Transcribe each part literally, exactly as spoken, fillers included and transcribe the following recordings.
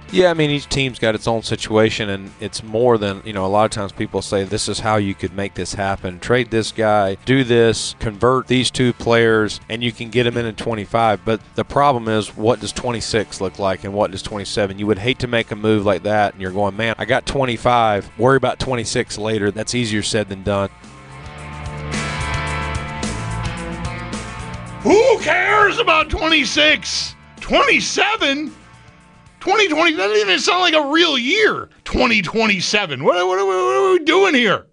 Yeah, I mean, each team's got its own situation, and it's more than, you know, a lot of times people say this is how you could make this happen. Trade this guy, do this, convert these two players, and you can get them in in twenty-five. But the problem is, what does twenty-six look like and what does twenty-seven? You would hate to make a move like that, and you're going, man, I got twenty-five, worry about twenty-six later. That's easier said than done. Who cares about twenty-six? twenty-seven? twenty twenty, that doesn't even sound like a real year. twenty twenty-seven. What, what, what, what are we doing here?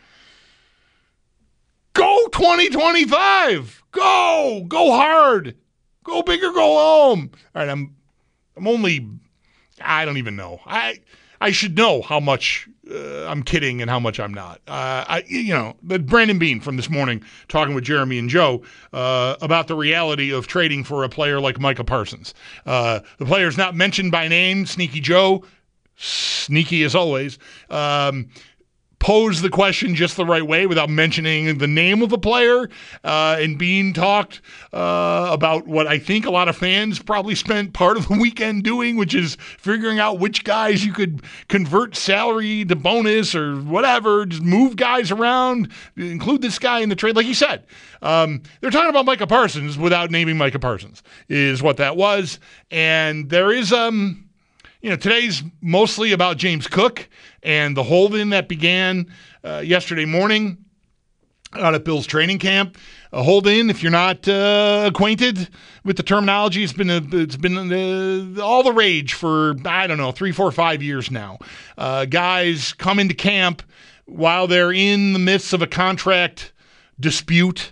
Go twenty twenty-five. Go. Go hard. Go big or go home. All right, I'm I'm only, I don't even know. I I should know how much uh, I'm kidding and how much I'm not. Uh, I, you know, but Brandon Beane from this morning talking with Jeremy and Joe uh, about the reality of trading for a player like Micah Parsons. Uh, the player's not mentioned by name, Sneaky Joe, sneaky as always, um, posed the question just the right way without mentioning the name of the player. Uh, and Beane talked uh, about what I think a lot of fans probably spent part of the weekend doing, which is figuring out which guys you could convert salary to bonus or whatever, just move guys around, include this guy in the trade. Like you said, um, they're talking about Micah Parsons without naming Micah Parsons is what that was. And there is... um. You know, today's mostly about James Cook and the holding that began uh, yesterday morning out at Bills training camp. A hold-in, if you're not uh, acquainted with the terminology, it's been a, it's been uh, all the rage for, I don't know, three, four, five years now. Uh, guys come into camp while they're in the midst of a contract dispute,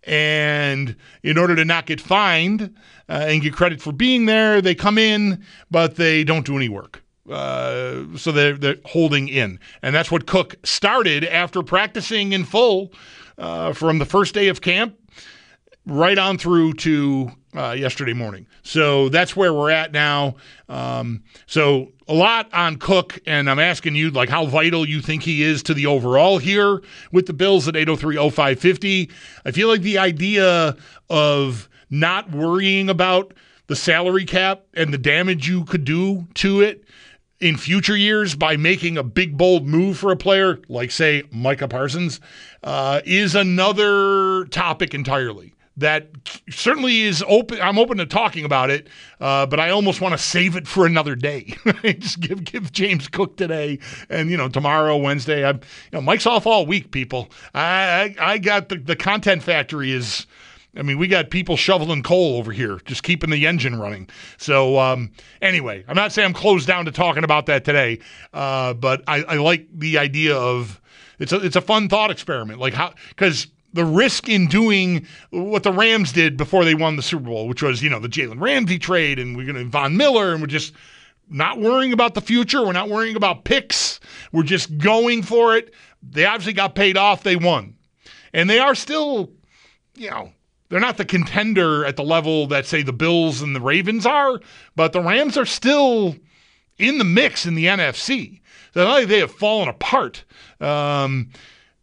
and in order to not get fined uh, and get credit for being there, they come in, but they don't do any work. Uh, so they're, they're holding in. And that's what Cook started after practicing in full uh, from the first day of camp right on through to uh, yesterday morning. So that's where we're at now. Um, so a lot on Cook, and I'm asking you, like, how vital you think he is to the overall here with the Bills at eight oh three oh five fifty. I feel like the idea of not worrying about the salary cap and the damage you could do to it in future years by making a big, bold move for a player like, say, Micah Parsons uh, is another topic entirely. That certainly is open. I'm open to talking about it, uh, but I almost want to save it for another day. Just give give James Cook today, and you know tomorrow, Wednesday. I'm, you know, Mike's off all week, people. I I, I got the, the content factory is. I mean, we got people shoveling coal over here, just keeping the engine running. So um, anyway, I'm not saying I'm closed down to talking about that today, uh, but I, I like the idea of it's a it's a fun thought experiment, like how because. The risk in doing what the Rams did before they won the Super Bowl, which was, you know, the Jalen Ramsey trade, and we're going to Von Miller, and we're just not worrying about the future. We're not worrying about picks. We're just going for it. They obviously got paid off. They won. And they are still, you know, they're not the contender at the level that, say, the Bills and the Ravens are, but the Rams are still in the mix in the N F C. So not only they have fallen apart, um,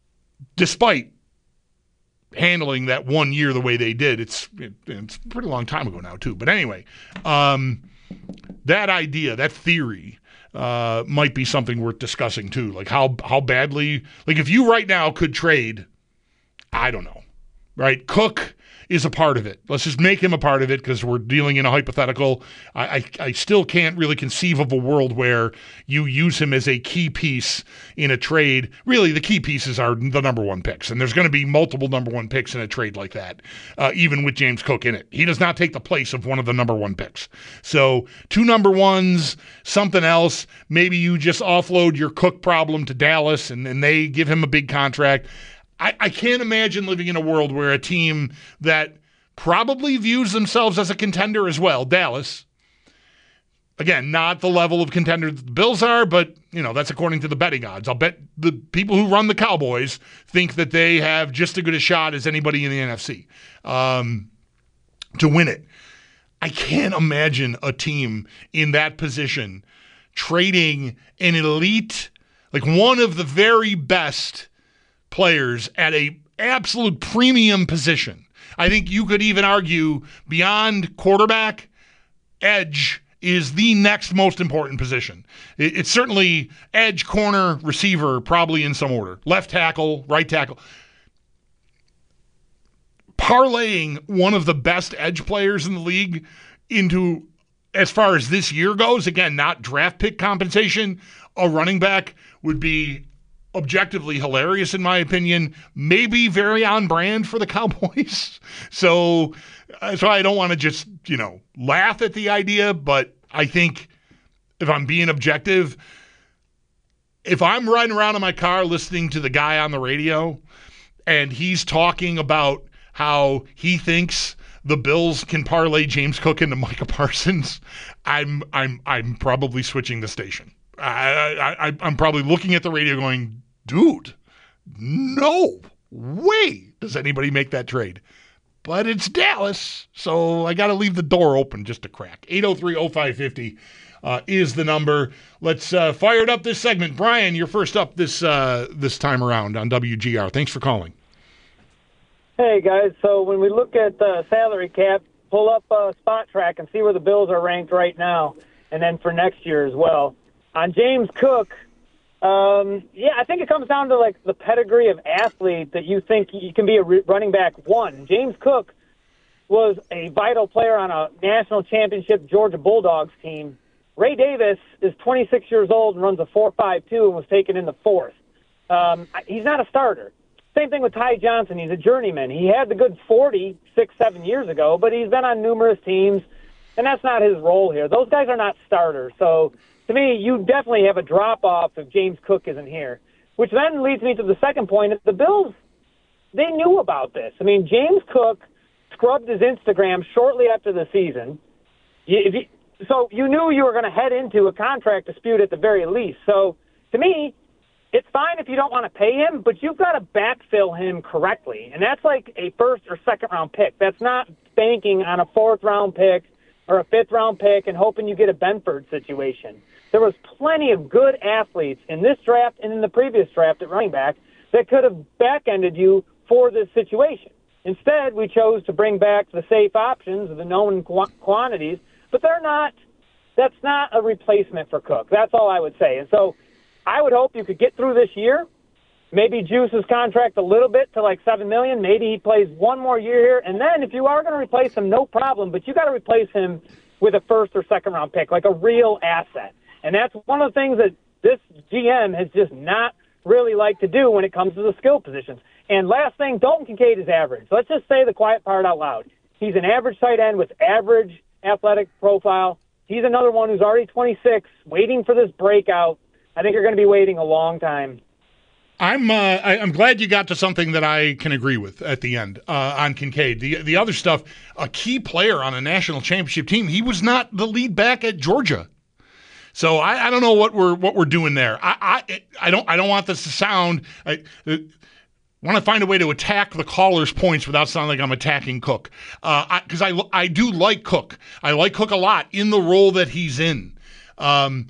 despite handling that one year the way they did. It's it, it's a pretty long time ago now, too. But anyway, um, that idea, that theory uh, might be something worth discussing, too. Like how how badly, like if you right now could trade, I don't know, right? Cook is a part of it. Let's just make him a part of it because we're dealing in a hypothetical. I, I, I still can't really conceive of a world where you use him as a key piece in a trade. Really, the key pieces are the number one picks, and there's going to be multiple number one picks in a trade like that, uh, even with James Cook in it. He does not take the place of one of the number one picks. So two number ones, something else. Maybe you just offload your Cook problem to Dallas, and, and they give him a big contract. I, I can't imagine living in a world where a team that probably views themselves as a contender as well, Dallas, again, not the level of contender that the Bills are, but, you know, that's according to the betting odds. I'll bet the people who run the Cowboys think that they have just as good a shot as anybody in the N F C um, to win it. I can't imagine a team in that position trading an elite, like one of the very best players at a absolute premium position. I think you could even argue beyond quarterback, edge is the next most important position. It, it's certainly edge, corner, receiver, probably in some order. Left tackle, right tackle. Parlaying one of the best edge players in the league into, as far as this year goes, again, not draft pick compensation, a running back would be objectively hilarious in my opinion, maybe very on brand for the Cowboys. So, so I don't want to just, you know, laugh at the idea, but I think if I'm being objective, if I'm riding around in my car listening to the guy on the radio and he's talking about how he thinks the Bills can parlay James Cook into Micah Parsons, I'm I'm I'm probably switching the station. I, I, I'm probably looking at the radio going, dude, no way does anybody make that trade. But it's Dallas, so I got to leave the door open just a crack. eight oh three oh five five oh uh, is the number. Let's uh, fire it up this segment. Brian, you're first up this uh, this time around on W G R. Thanks for calling. Hey, guys. So when we look at the salary cap, pull up uh, Spot Track and see where the Bills are ranked right now, and then for next year as well. On James Cook, um, yeah, I think it comes down to like the pedigree of athlete that you think you can be a re- running back one. James Cook was a vital player on a national championship Georgia Bulldogs team. Ray Davis is twenty-six years old and runs a four five two and was taken in the fourth. Um, he's not a starter. Same thing with Ty Johnson. He's a journeyman. He had the good forty six, seven years ago, but he's been on numerous teams, and that's not his role here. Those guys are not starters. So to me, you definitely have a drop-off if James Cook isn't here, which then leads me to the second point. The Bills, they knew about this. I mean, James Cook scrubbed his Instagram shortly after the season. If you, so you knew you were going to head into a contract dispute at the very least. So to me, it's fine if you don't want to pay him, but you've got to backfill him correctly. And that's like a first or second round pick. That's not banking on a fourth round pick or a fifth round pick and hoping you get a Benford situation. There was plenty of good athletes in this draft and in the previous draft at running back that could have back-ended you for this situation. Instead, we chose to bring back the safe options, the known qu- quantities, but they're not. That's not a replacement for Cook. That's all I would say. And so I would hope you could get through this year, maybe juice his contract a little bit to like seven million dollars. Maybe he plays one more year here. And then if you are going to replace him, no problem, but you got to replace him with a first or second round pick, like a real asset. And that's one of the things that this G M has just not really liked to do when it comes to the skill positions. And last thing, Dalton Kincaid is average. Let's just say the quiet part out loud. He's an average tight end with average athletic profile. He's another one who's already twenty-six, waiting for this breakout. I think you're going to be waiting a long time. I'm uh, I, I'm glad you got to something that I can agree with at the end uh, on Kincaid. The the other stuff, a key player on a national championship team. He was not the lead back at Georgia. So I, I don't know what we're what we're doing there. I I, I don't I don't want this to sound. I, I want to find a way to attack the caller's points without sounding like I'm attacking Cook. Because uh, I, I I do like Cook. I like Cook a lot in the role that he's in. Um,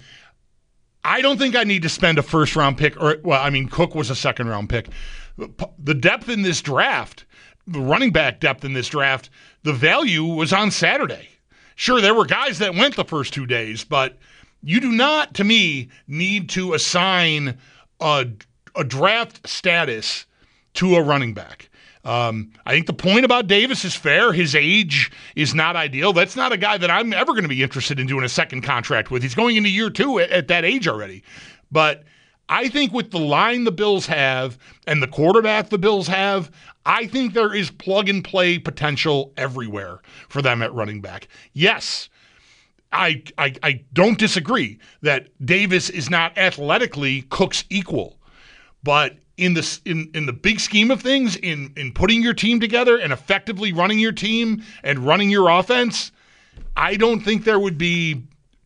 I don't think I need to spend a first round pick. Or well, I mean, Cook was a second round pick. The depth in this draft, the running back depth in this draft, the value was on Saturday. Sure, there were guys that went the first two days, but you do not, to me, need to assign a, a draft status to a running back. Um, I think the point about Davis is fair. His age is not ideal. That's not a guy that I'm ever going to be interested in doing a second contract with. He's going into year two at, at that age already. But I think with the line the Bills have and the quarterback the Bills have, I think there is plug-and-play potential everywhere for them at running back. Yes, I, I I don't disagree that Davis is not athletically Cook's equal, but in the in, in the big scheme of things, in in putting your team together and effectively running your team and running your offense, I don't think there would be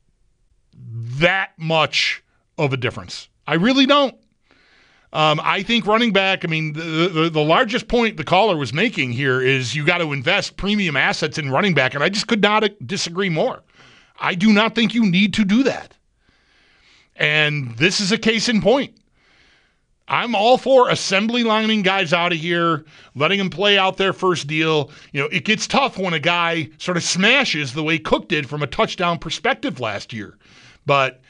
that much of a difference. I really don't. Um, I think running back, I mean, the, the the largest point the caller was making here is you got to invest premium assets in running back, and I just could not disagree more. I do not think you need to do that. And this is a case in point. I'm all for assembly lining guys out of here, letting them play out their first deal. You know, it gets tough when a guy sort of smashes the way Cook did from a touchdown perspective last year. But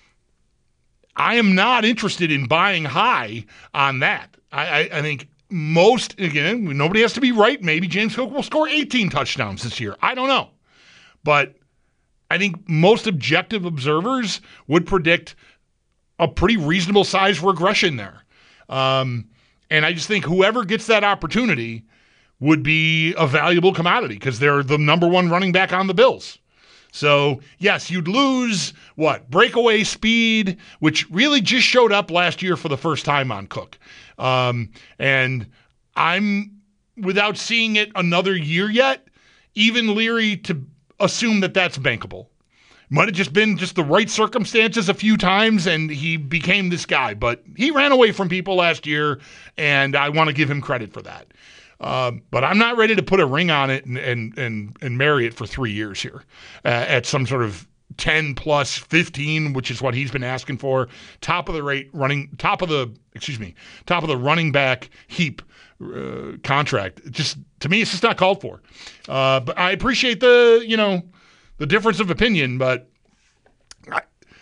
I am not interested in buying high on that. I, I, I think most, again, nobody has to be right. Maybe James Cook will score eighteen touchdowns this year. I don't know. But I think most objective observers would predict a pretty reasonable size regression there. Um, and I just think whoever gets that opportunity would be a valuable commodity because they're the number one running back on the Bills. So, yes, you'd lose, what, breakaway speed, which really just showed up last year for the first time on Cook. Um, and I'm, without seeing it another year yet, even leery to assume that that's bankable. Might have just been just the right circumstances a few times, and he became this guy. But he ran away from people last year, and I want to give him credit for that. Um, but I'm not ready to put a ring on it and and and, and marry it for three years here uh, at some sort of ten plus fifteen, which is what he's been asking for. Top of the rate running, top of the excuse me, top of the running back heap uh, contract. Just to me, it's just not called for. Uh, but I appreciate the you know. the difference of opinion, but I,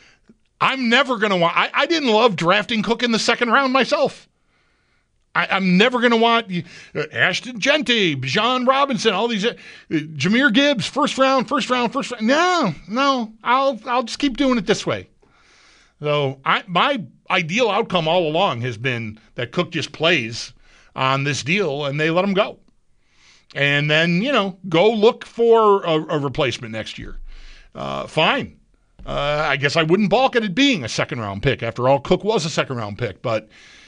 I'm never going to want – I didn't love drafting Cook in the second round myself. I, I'm never going to want uh, Ashton Genty, Bijan Robinson, all these uh, – Jahmyr Gibbs, first round, first round, first round. No, no, I'll I'll just keep doing it this way. So I, my ideal outcome all along has been that Cook just plays on this deal and they let him go. And then, you know, go look for a, a replacement next year. Uh, fine. Uh, I guess I wouldn't balk at it being a second-round pick. After all, Cook was a second-round pick. But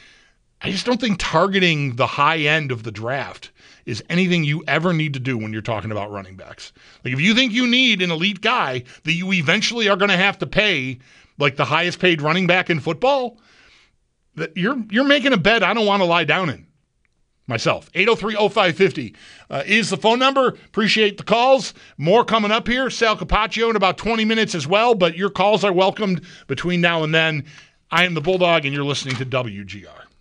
I just don't think targeting the high end of the draft is anything you ever need to do when you're talking about running backs. Like, if you think you need an elite guy that you eventually are going to have to pay, like the highest-paid running back in football, that you're you're making a bet I don't want to lie down in. Myself. eight oh three oh five five oh uh, is the phone number. Appreciate the calls. More coming up here. Sal Capaccio in about twenty minutes as well, but your calls are welcomed between now and then. I am the Bulldog, and you're listening to W G R.